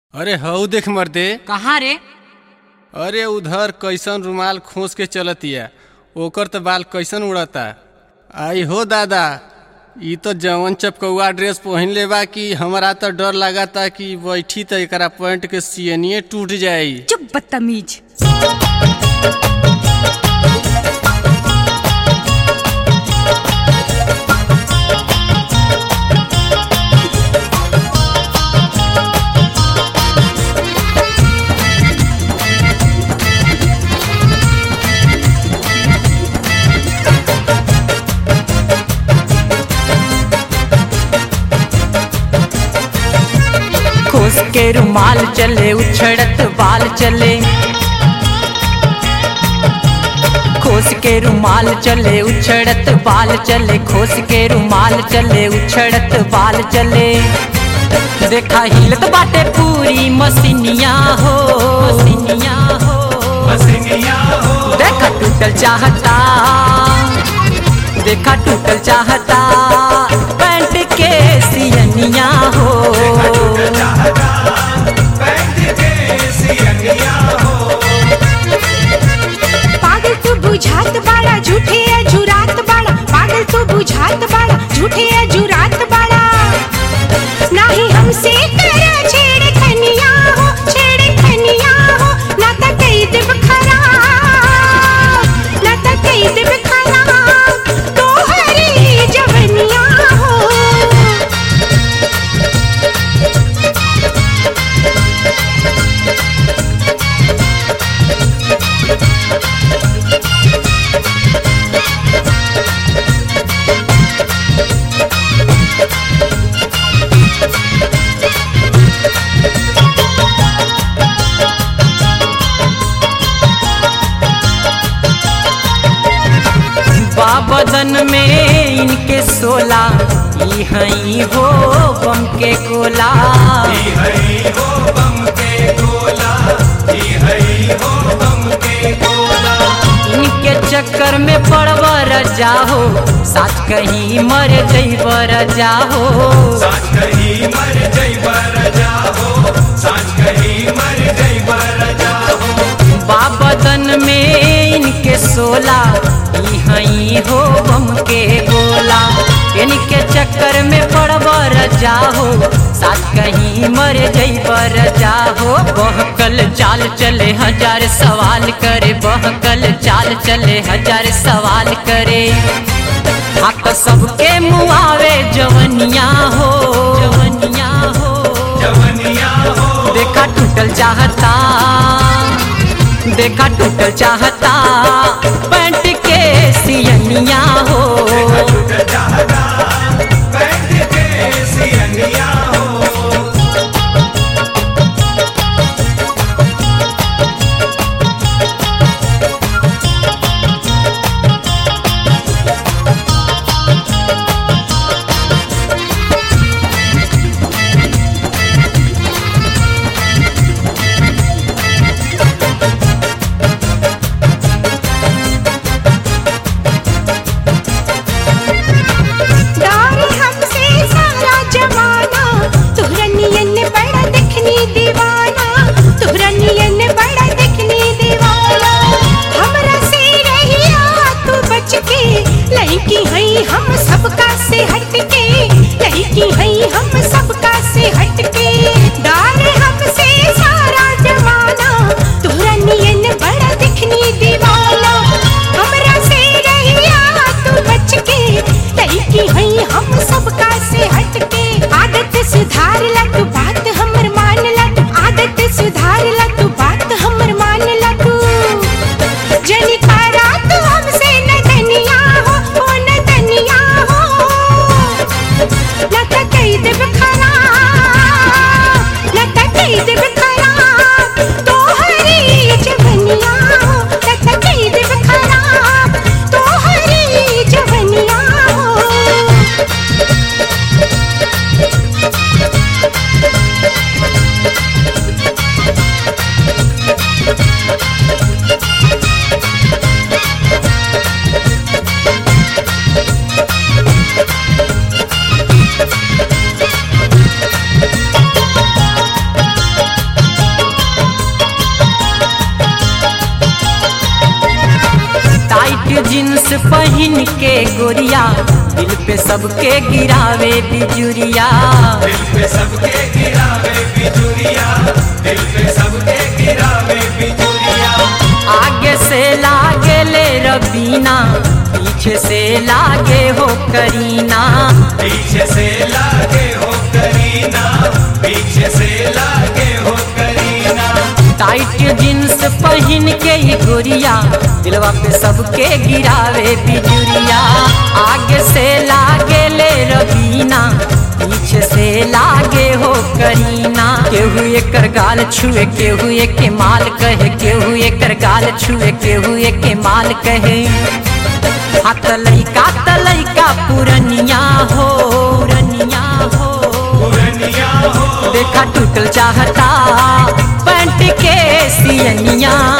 अरे हऊ देख मर्दे। कहाँ रे? अरे उधर कैसन रुमाल खोस के चलतिया, ओकर तो बाल कैसन उड़ता। आई हो दादा, ई तो जवन चपकौआ ड्रेस पहन ले बा कि हमरा तो डर लगाता कि बैठी तो एकरा पैंट के सियनिए टूट जाई। चुप बदतमीज। खोस के रुमाल चले, उछड़त बाल चले। खोस के रुमाल चले, उछड़त बाल चले। खोस के रुमाल चले, उछड़त बाल चले। देखा हिलत बाटे पूरी मसीनिया हो, मसीनिया हो, मसीनिया हो। देखा टूटल चाहता, देखा टूटल चाहता पैंट के सियनिया हो। पागल तू बुझात बाड़ा, झूठे अजुरात बाड़ा। पागल तू बुझात बाड़ा, झूठे अजुरात बाड़ा। नाही हमसे कर छेड़खनिया हो, छेड़खनिया हो। ना त कई देब खराब, ना त कई देब खराब तोहरी जवनिया हो। बदन में इनके सोला, ई हई हो बम के गोला। ई हई हो बम के गोला, ई हई हो बम के गोला। इनके चक्कर में पड़वर जाहो, साथ कहीं मर जइबर जाहो। साथ कहीं मर जइबर जाहो, साथ कहीं मर जइबर जाहो। बदन में इनके सोला, ई हई हो बम के गोला। इनके चक्कर में पड़बर जाहो, साथ कहीं मर जइबर जाहो। बहकल चाल चले, हजार सवाल करे। बहकल चाल चले, हजार सवाल करे। हाँ तो सबके मुआवे जवनिया हो, जवनिया हो, जवनिया हो। देखा टूटल चाहता, देखा टूटल चाहता पैंट के सियनिया हो। टूट चाहता पैंट के सियनिया हो। डर हमसे सारा जमाना, तोहरा नियन बड़ा देखनी दीवाना। तोहरा नियन बड़ा देखनी दीवाना। हमरा से रहिया तू बच के, लड़की हई हम सबका से हट के। लड़की हई हम सबका से हट के। डर हमसे सारा जमाना, तोहरा नियन बड़ा देखनी दीवाना। हमरा से रहिया तू बच के, लड़की हई हम सबका से हट के। आदत सुधार ला तू, बात हमर मान ला तू। आदत सुधार ला तू, बात हमर मान ला तू। जनी करा तू हमसे नदनिया हो, ओ नदनिया हो। ना त कई देब खराब, ना त कई देब खराब तोहरी जवनिया हो। ना त कई देब खराब तोहरी जवनिया हो। पहिन के गोरिया दिल पे सबके गिरावे बिजुरिया। दिल पे सबके गिरावे बिजुरिया, दिल पे सबके गिरावे बिजुरिया। आगे से लागे ले रबीना, पीछे से लागे हो करीना। पीछे से लागे हो करीना, पीछे से लागे हो करीना। टाइट जींस पहन के ही गोरिया दिलवा पे सबके गिरावे बिजुरिया। आगे से लागे ले रबीना, पीछे से लागे हो करीना। केहू एकर गाल छुए, केहू एके माल कहे, केहू एकर गाल छुए, केहू एके माल कहे। हाथ लइका पुरनिया हो, पुरनिया हो, पुरनिया हो। देखा टूटल चाहता पैंट के सियनिया।